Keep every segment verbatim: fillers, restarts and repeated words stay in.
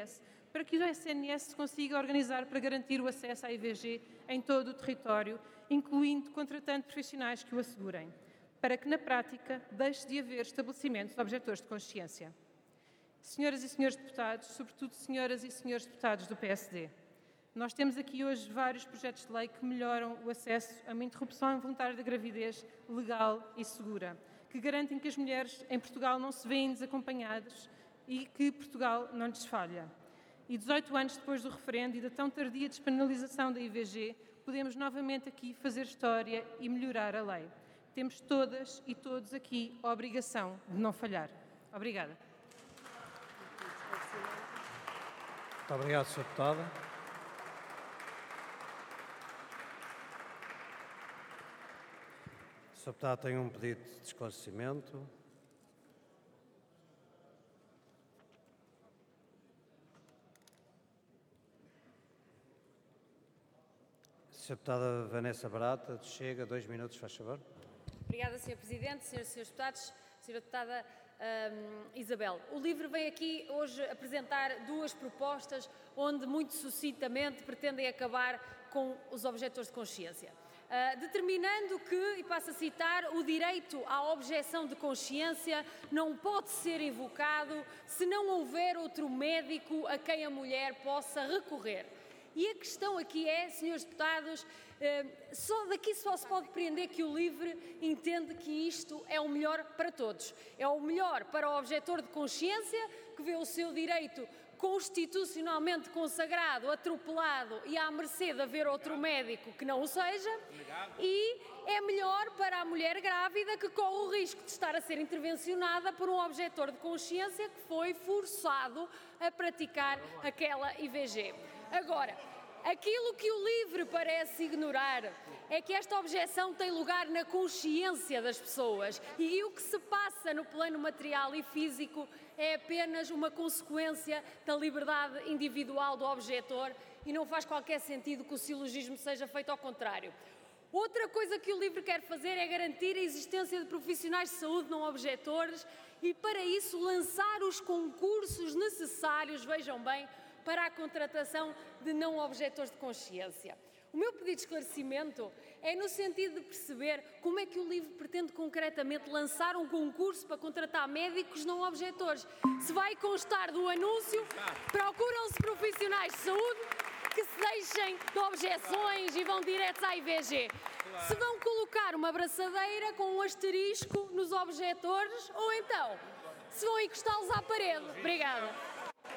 S, para que o S N S se consiga organizar para garantir o acesso à I V G em todo o território, incluindo contratantes profissionais que o assegurem, para que, na prática, deixe de haver estabelecimentos objetores de consciência. Senhoras e senhores deputados, sobretudo senhoras e senhores deputados do P S D, nós temos aqui hoje vários projetos de lei que melhoram o acesso a uma interrupção involuntária da gravidez legal e segura, que garantem que as mulheres em Portugal não se veem desacompanhadas e que Portugal não lhes falha. E dezoito anos depois do referendo e da tão tardia despenalização da I V G, podemos novamente aqui fazer história e melhorar a lei. Temos todas e todos aqui a obrigação de não falhar. Obrigada. Muito obrigado, senhora Deputada. A senhora Deputada tem um pedido de esclarecimento. senhora Deputada Vanessa Barata, Chega, dois minutos, faz favor. Obrigada, senhor Presidente, senhoras e senhores deputados, senhora Deputada um, Isabel. O LIVRE vem aqui hoje apresentar duas propostas onde, muito sucintamente, pretendem acabar com os objetores de consciência. Uh, determinando que, e passo a citar, o direito à objeção de consciência não pode ser invocado se não houver outro médico a quem a mulher possa recorrer. E a questão aqui é, senhores deputados, uh, só daqui só se pode compreender que o LIVRE entende que isto é o melhor para todos. É o melhor para o objetor de consciência, que vê o seu direito constitucionalmente consagrado, atropelado e à mercê de haver outro médico que não o seja, e é melhor para a mulher grávida que corre o risco de estar a ser intervencionada por um objetor de consciência que foi forçado a praticar aquela I V G. Agora, aquilo que o LIVRE parece ignorar é que esta objeção tem lugar na consciência das pessoas e o que se passa no plano material e físico é apenas uma consequência da liberdade individual do objetor e não faz qualquer sentido que o silogismo seja feito ao contrário. Outra coisa que o LIVRE quer fazer é garantir a existência de profissionais de saúde não objetores e, para isso, lançar os concursos necessários, vejam bem, para a contratação de não objetores de consciência. O meu pedido de esclarecimento é no sentido de perceber como é que o LIVRE pretende concretamente lançar um concurso para contratar médicos não objetores. Se vai constar do anúncio, procuram-se profissionais de saúde que se deixem de objeções e vão diretos à I V G. Se vão colocar uma braçadeira com um asterisco nos objetores ou então se vão encostá-los à parede. Obrigada.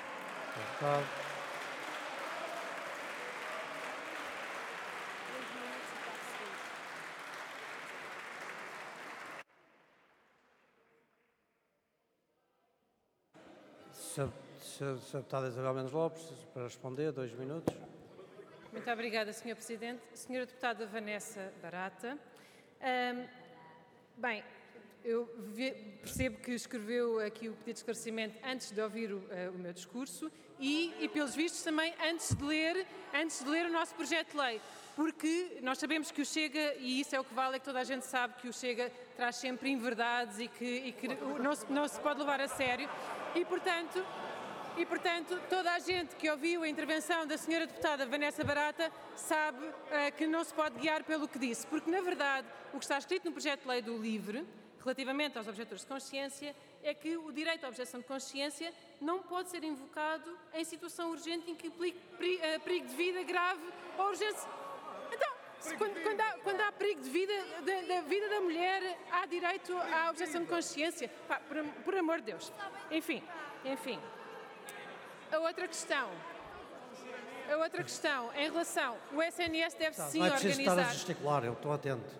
senhora Deputada Isabel Mendes Lopes, para responder, dois minutos. Muito obrigada, senhor Presidente. senhora Deputada Vanessa Barata, hum, bem, eu ve, percebo que escreveu aqui o pedido de esclarecimento antes de ouvir o, uh, o meu discurso e, e, pelos vistos, também antes de, ler, antes de ler o nosso projeto de lei, porque nós sabemos que o Chega, e isso é o que vale, é que toda a gente sabe que o Chega traz sempre inverdades e que, e que não, se, não se pode levar a sério e, portanto... E, portanto, toda a gente que ouviu a intervenção da senhora deputada Vanessa Barata sabe uh, que não se pode guiar pelo que disse, porque, na verdade, o que está escrito no projeto de lei do LIVRE, relativamente aos objetores de consciência, é que o direito à objeção de consciência não pode ser invocado em situação urgente em que implique perigo de vida grave ou urgência. Então, quando, quando, há, quando há perigo de vida, da, da vida da mulher, há direito à objeção de consciência. Pá, por, por amor de Deus. Enfim, enfim. A outra questão, a outra questão, em relação, o S N S deve sim organizar... Não é preciso estar a gesticular, eu estou atento.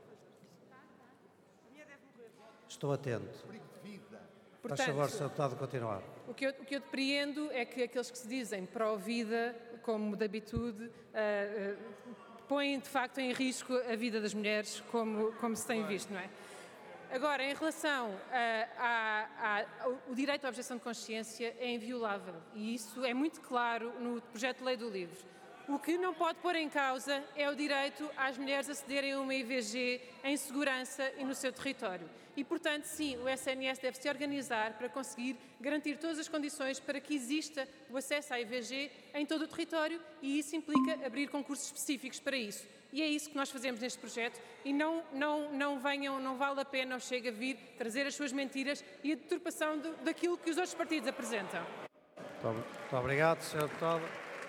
Estou atento. Portanto, faz favor, senhor Deputado, continuar. O que, eu, o que eu depreendo é que aqueles que se dizem pró-vida, como de habitude, uh, uh, põem de facto em risco a vida das mulheres, como, como se tem visto, não é? Agora, em relação ao direito à objeção de consciência, é inviolável e isso é muito claro no projeto de lei do LIVRE. O que não pode pôr em causa é o direito às mulheres acederem a uma I V G em segurança e no seu território. E, portanto, sim, o S N S deve se organizar para conseguir garantir todas as condições para que exista o acesso à I V G em todo o território, e isso implica abrir concursos específicos para isso. E é isso que nós fazemos neste projeto, e não, não, não venham, não vale a pena ou chega a vir trazer as suas mentiras e a deturpação do, daquilo que os outros partidos apresentam. Muito, muito obrigado, senhor Deputado.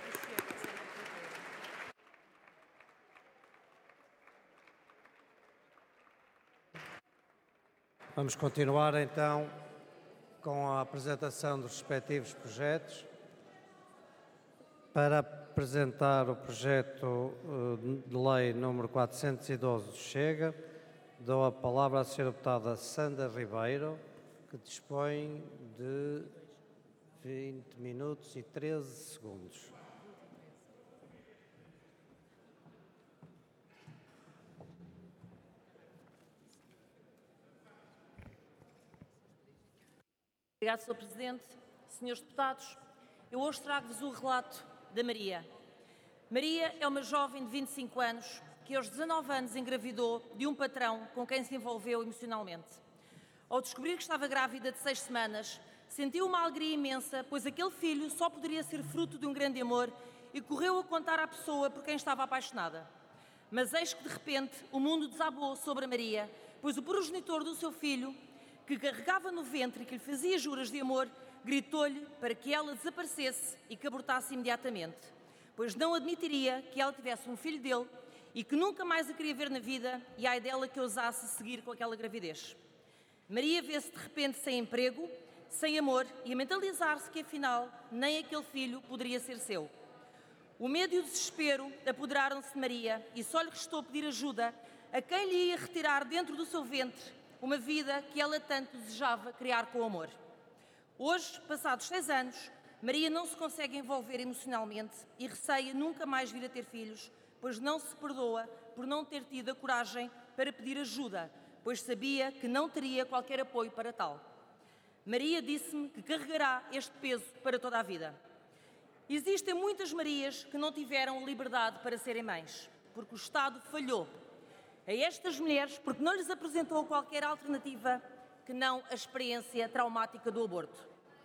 Vamos continuar então com a apresentação dos respectivos projetos. Para apresentar o projeto de lei número quatrocentos e doze do Chega, dou a palavra à senhora deputada Sandra Ribeiro, que dispõe de vinte minutos e treze segundos. Obrigado, senhor Presidente. Senhores deputados, eu hoje trago-vos o relato da Maria. Maria é uma jovem de vinte e cinco anos que aos dezanove anos engravidou de um patrão com quem se envolveu emocionalmente. Ao descobrir que estava grávida de seis semanas, sentiu uma alegria imensa, pois aquele filho só poderia ser fruto de um grande amor, e correu a contar à pessoa por quem estava apaixonada. Mas eis que de repente o mundo desabou sobre a Maria, pois o progenitor do seu filho, que carregava no ventre e que lhe fazia juras de amor, gritou-lhe para que ela desaparecesse e que abortasse imediatamente, pois não admitiria que ela tivesse um filho dele e que nunca mais a queria ver na vida, e ai dela que ousasse seguir com aquela gravidez. Maria vê-se de repente sem emprego, sem amor, e a mentalizar-se que afinal nem aquele filho poderia ser seu. O medo e o desespero apoderaram-se de Maria e só lhe restou pedir ajuda a quem lhe ia retirar dentro do seu ventre uma vida que ela tanto desejava criar com amor. Hoje, passados seis anos, Maria não se consegue envolver emocionalmente e receia nunca mais vir a ter filhos, pois não se perdoa por não ter tido a coragem para pedir ajuda, pois sabia que não teria qualquer apoio para tal. Maria disse-me que carregará este peso para toda a vida. Existem muitas Marias que não tiveram liberdade para serem mães, porque o Estado falhou a estas mulheres porque não lhes apresentou qualquer alternativa que não a experiência traumática do aborto.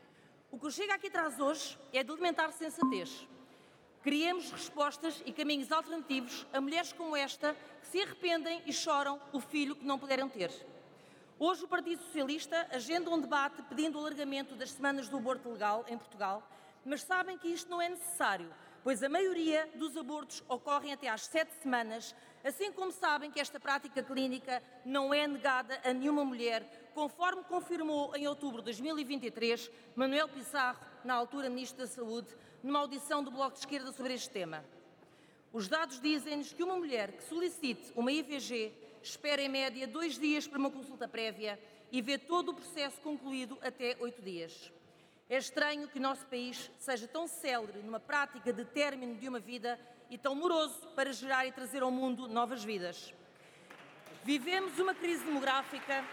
O que Chega aqui traz hoje é de alimentar sensatez. Criemos respostas e caminhos alternativos a mulheres como esta que se arrependem e choram o filho que não puderam ter. Hoje o Partido Socialista agenda um debate pedindo o alargamento das semanas do aborto legal em Portugal, mas sabem que isto não é necessário, pois a maioria dos abortos ocorrem até às sete semanas, assim como sabem que esta prática clínica não é negada a nenhuma mulher, conforme confirmou em outubro de dois mil e vinte e três Manuel Pissarro, na altura Ministro da Saúde, numa audição do Bloco de Esquerda sobre este tema. Os dados dizem-nos que uma mulher que solicite uma I V G espera em média dois dias para uma consulta prévia e vê todo o processo concluído até oito dias. É estranho que o nosso país seja tão célere numa prática de término de uma vida e tão moroso para gerar e trazer ao mundo novas vidas. Vivemos uma crise demográfica,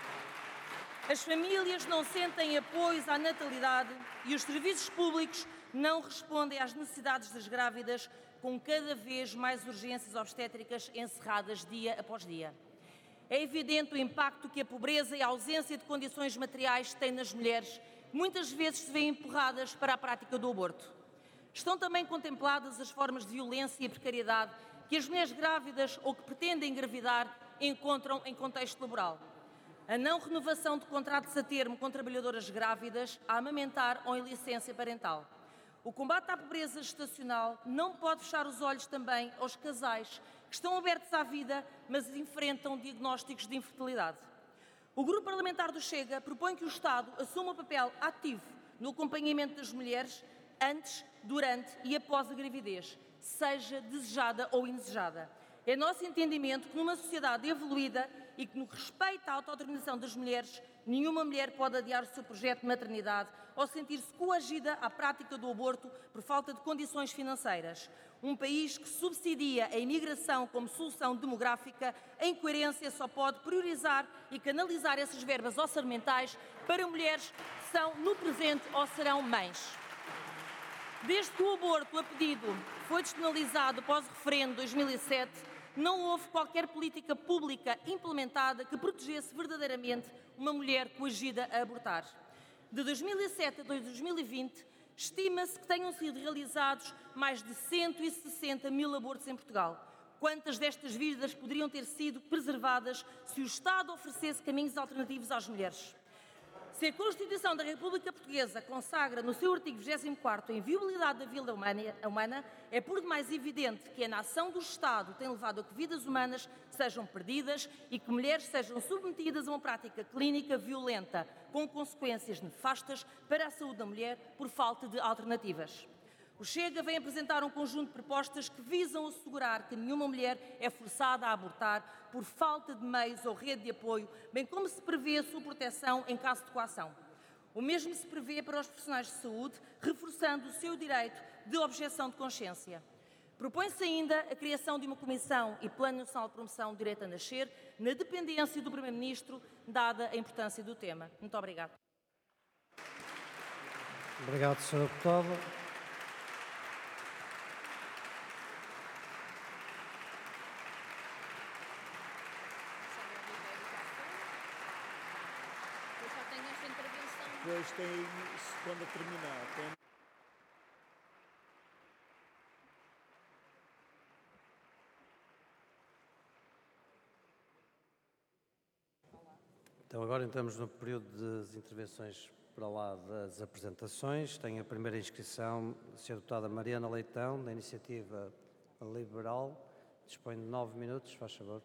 as famílias não sentem apoios à natalidade e os serviços públicos não respondem às necessidades das grávidas, com cada vez mais urgências obstétricas encerradas dia após dia. É evidente o impacto que a pobreza e a ausência de condições materiais têm nas mulheres, que muitas vezes se veem empurradas para a prática do aborto. Estão também contempladas as formas de violência e precariedade que as mulheres grávidas ou que pretendem engravidar encontram em contexto laboral. A não renovação de contratos a termo com trabalhadoras grávidas a amamentar ou em licença parental. O combate à pobreza gestacional não pode fechar os olhos também aos casais que estão abertos à vida, mas enfrentam diagnósticos de infertilidade. O Grupo Parlamentar do Chega propõe que o Estado assuma um papel ativo no acompanhamento das mulheres antes, durante e após a gravidez, seja desejada ou indesejada. É nosso entendimento que numa sociedade evoluída e que no respeito à autodeterminação das mulheres, nenhuma mulher pode adiar o seu projeto de maternidade ou sentir-se coagida à prática do aborto por falta de condições financeiras. Um país que subsidia a imigração como solução demográfica, em coerência, só pode priorizar e canalizar essas verbas orçamentais para mulheres que são no presente ou serão mães. Desde que o aborto a pedido foi despenalizado após o referendo de dois mil e sete, não houve qualquer política pública implementada que protegesse verdadeiramente uma mulher coagida a abortar. De dois mil e sete a dois mil e vinte, estima-se que tenham sido realizados mais de cento e sessenta mil abortos em Portugal. Quantas destas vidas poderiam ter sido preservadas se o Estado oferecesse caminhos alternativos às mulheres? Se a Constituição da República Portuguesa consagra no seu artigo vigésimo quarto a inviolabilidade da vida humana, é por demais evidente que a inação do Estado tem levado a que vidas humanas sejam perdidas e que mulheres sejam submetidas a uma prática clínica violenta, com consequências nefastas para a saúde da mulher por falta de alternativas. O Chega vem apresentar um conjunto de propostas que visam assegurar que nenhuma mulher é forçada a abortar por falta de meios ou rede de apoio, bem como se prevê a sua proteção em caso de coação. O mesmo se prevê para os profissionais de saúde, reforçando o seu direito de objeção de consciência. Propõe-se ainda a criação de uma comissão e plano nacional de promoção do direito a nascer, na dependência do Primeiro-Ministro, dada a importância do tema. Muito obrigada. Obrigado, senhora Deputada. Depois tem, quando terminar, tem... Então agora entramos no período das intervenções para lá das apresentações. Tenho a primeira inscrição, a senhora Deputada Mariana Leitão, da Iniciativa Liberal. Dispõe de nove minutos, faz favor.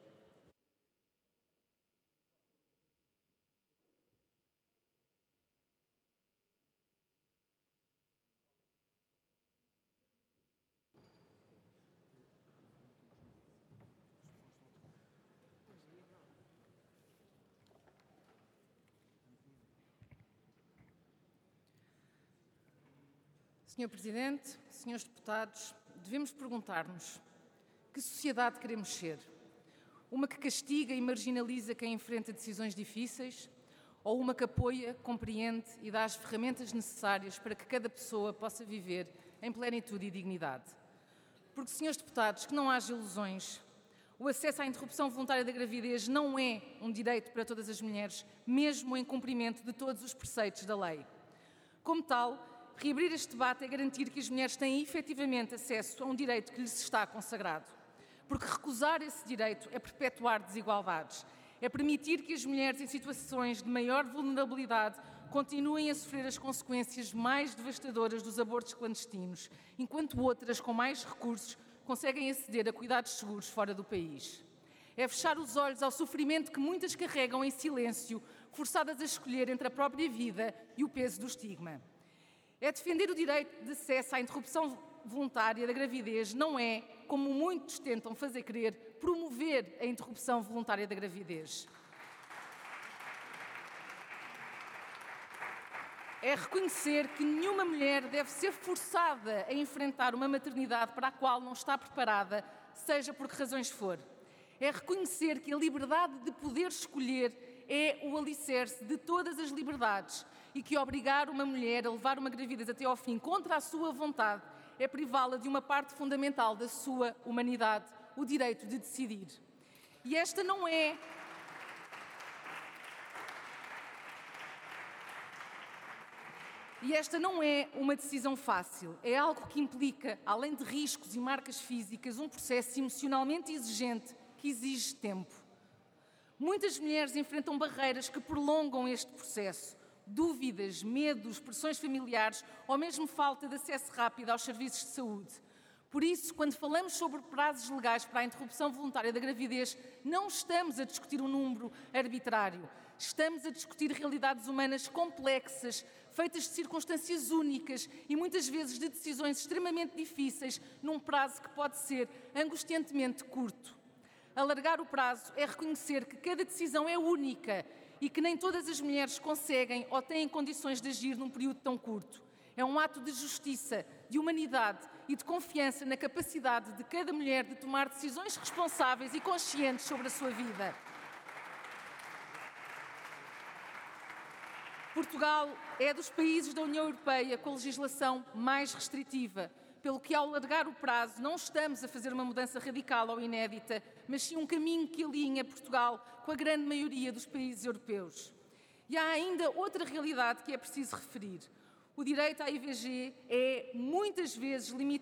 senhor Presidente, senhores deputados, devemos perguntar-nos: que sociedade queremos ser? Uma que castiga e marginaliza quem enfrenta decisões difíceis? Ou uma que apoia, compreende e dá as ferramentas necessárias para que cada pessoa possa viver em plenitude e dignidade? Porque, senhores deputados, que não haja ilusões. O acesso à interrupção voluntária da gravidez não é um direito para todas as mulheres, mesmo em cumprimento de todos os preceitos da lei. Como tal, reabrir este debate é garantir que as mulheres têm efetivamente acesso a um direito que lhes está consagrado. Porque recusar esse direito é perpetuar desigualdades, é permitir que as mulheres em situações de maior vulnerabilidade continuem a sofrer as consequências mais devastadoras dos abortos clandestinos, enquanto outras, com mais recursos, conseguem aceder a cuidados seguros fora do país. É fechar os olhos ao sofrimento que muitas carregam em silêncio, forçadas a escolher entre a própria vida e o peso do estigma. É defender o direito de acesso à interrupção voluntária da gravidez, não é, como muitos tentam fazer crer, promover a interrupção voluntária da gravidez. É reconhecer que nenhuma mulher deve ser forçada a enfrentar uma maternidade para a qual não está preparada, seja por que razões for. É reconhecer que a liberdade de poder escolher é o alicerce de todas as liberdades e que obrigar uma mulher a levar uma gravidez até ao fim contra a sua vontade é privá-la de uma parte fundamental da sua humanidade, o direito de decidir. E esta não é... E esta não é uma decisão fácil, é algo que implica, além de riscos e marcas físicas, um processo emocionalmente exigente que exige tempo. Muitas mulheres enfrentam barreiras que prolongam este processo, dúvidas, medos, pressões familiares ou mesmo falta de acesso rápido aos serviços de saúde. Por isso, quando falamos sobre prazos legais para a interrupção voluntária da gravidez, não estamos a discutir um número arbitrário. Estamos a discutir realidades humanas complexas, feitas de circunstâncias únicas e muitas vezes de decisões extremamente difíceis num prazo que pode ser angustiantemente curto. Alargar o prazo é reconhecer que cada decisão é única e que nem todas as mulheres conseguem ou têm condições de agir num período tão curto. É um ato de justiça, de humanidade e de confiança na capacidade de cada mulher de tomar decisões responsáveis e conscientes sobre a sua vida. Portugal é dos países da União Europeia com a legislação mais restritiva, pelo que, ao alargar o prazo, não estamos a fazer uma mudança radical ou inédita, mas sim um caminho que alinha Portugal com a grande maioria dos países europeus. E há ainda outra realidade que é preciso referir. O direito à I V G é, muitas vezes, limitado